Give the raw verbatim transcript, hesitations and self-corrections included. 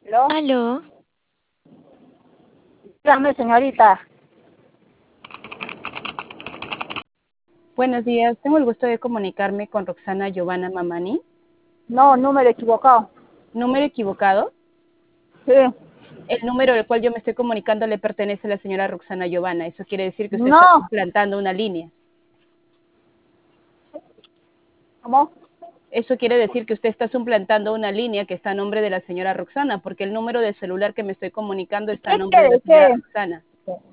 ¿Aló? Aló, Dígame, señorita. Buenos días, tengo el gusto de comunicarme con Roxana Giovanna Mamani. No, número equivocado. ¿Número equivocado? Sí. El número del cual yo me estoy comunicando le pertenece a la señora Roxana Giovanna. Eso quiere decir que usted está No. suplantando una línea. ¿Cómo? Eso quiere decir que usted está suplantando una línea que está a nombre de la señora Roxana, porque el número de celular que me estoy comunicando está a ¿Qué nombre de la quiere? señora ¿Qué? Roxana.